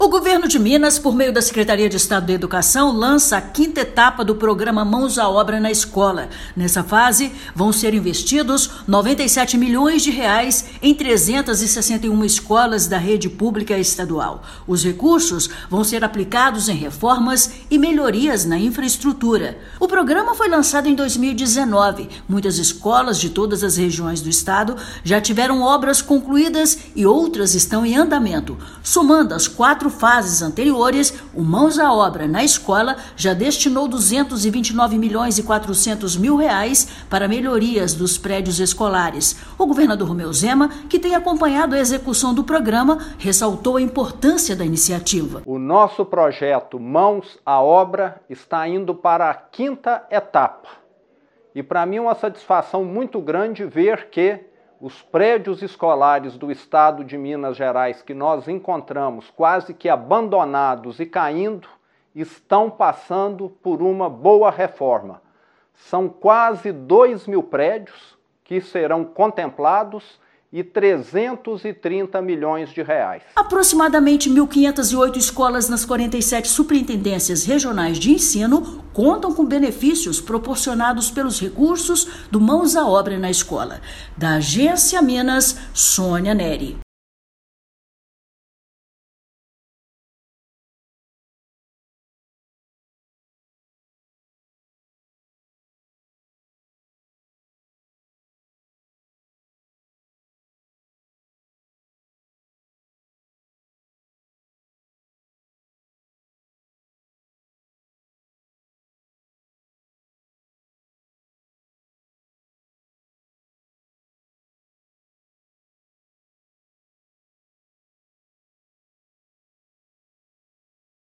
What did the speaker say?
O governo de Minas, por meio da Secretaria de Estado da Educação, lança a 5ª etapa do programa Mãos à Obra na Escola. Nessa fase, vão ser investidos R$ 97 milhões em 361 escolas da rede pública estadual. Os recursos vão ser aplicados em reformas e melhorias na infraestrutura. O programa foi lançado em 2019. Muitas escolas de todas as regiões do estado já tiveram obras concluídas e outras estão em andamento. Somando as 4 fases anteriores, o Mãos à Obra na Escola já destinou R$ 229 milhões e 400 mil para melhorias dos prédios escolares. O governador Romeu Zema, que tem acompanhado a execução do programa, ressaltou a importância da iniciativa. O nosso projeto Mãos à Obra está indo para a 5ª etapa. E para mim é uma satisfação muito grande ver que os prédios escolares do estado de Minas Gerais que nós encontramos quase que abandonados e caindo, estão passando por uma boa reforma. São quase 2.000 prédios que serão contemplados e 330 milhões de reais. Aproximadamente 1.508 escolas nas 47 superintendências regionais de ensino contam com benefícios proporcionados pelos recursos do Mãos à Obra na Escola. Da Agência Minas, Sônia Neri.